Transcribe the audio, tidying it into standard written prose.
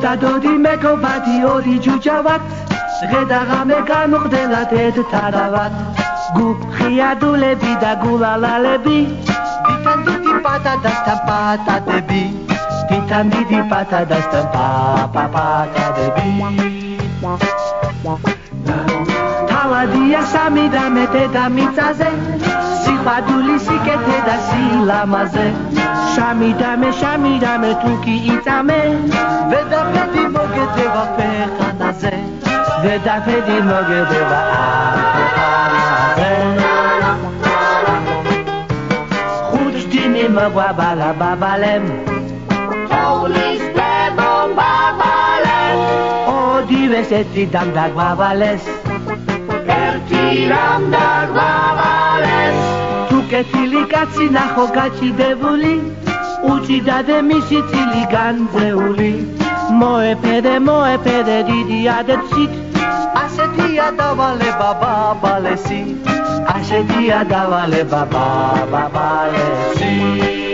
დადოდი მეგობადი ორი ჯუჯავად ღედა ღამე გამოხდენათ ერთთავად გუხიადულები და გულალალები დიდთან დიდი პატადასთან პატადები დიდთან დიდი პატადასთან პატადები თავადია სამი რამე დედამიწაზე სიყვარული სიკეთე და სილამაზე შამი რამე თუ კი იწამე ვედაფედი მოგედება ფეხანაზე ვედაფედი მოგედება ფეხანაზე ხუთჯინი მოგვაბალა ბაბალემ თოვლის დებო ბაბალემ ოდივეს ერთი დამ დაგვავალეს ერთი რამ დაგვავალეს თუ კეთილი კაცი ნახო გაჭიდებული უჭიდადე მისი წილი განძეული მოეფერე დიდი ადეცით ასეთია დავალება ბაბალესი ასეთია დავალება ბაბალესი